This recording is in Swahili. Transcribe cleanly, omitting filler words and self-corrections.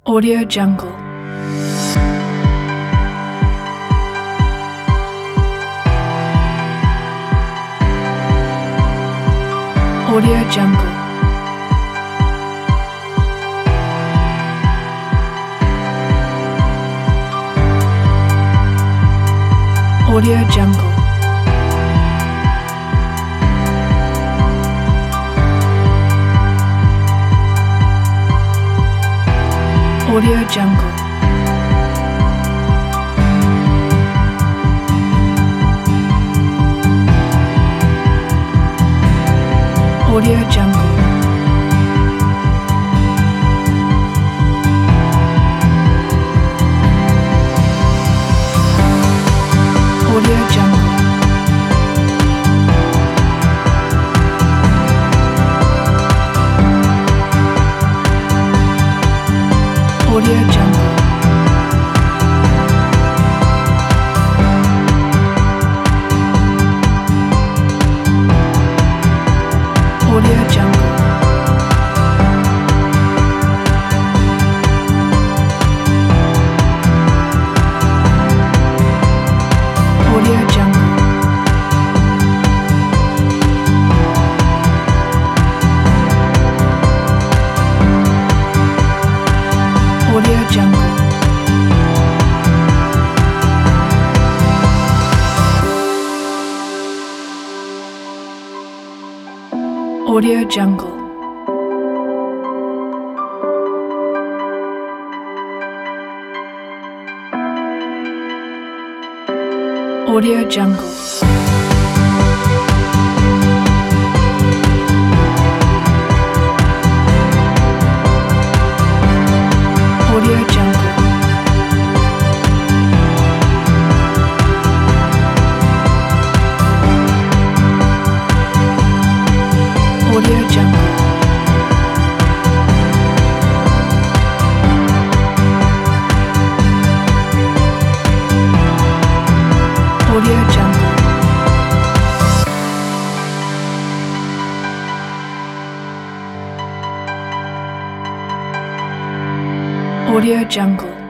Audio Jungle. Audio Jungle. Audio Jungle. Audio Jungle. Audio Jungle. Audio Jungle. Audio Jungle. Audio Jungle. Audio Jungle. Audio Jungle. Audio Jungle. Audio Jungle. Audio Jungle. Audio Jungle. Audio Jungle. Audio Jungle.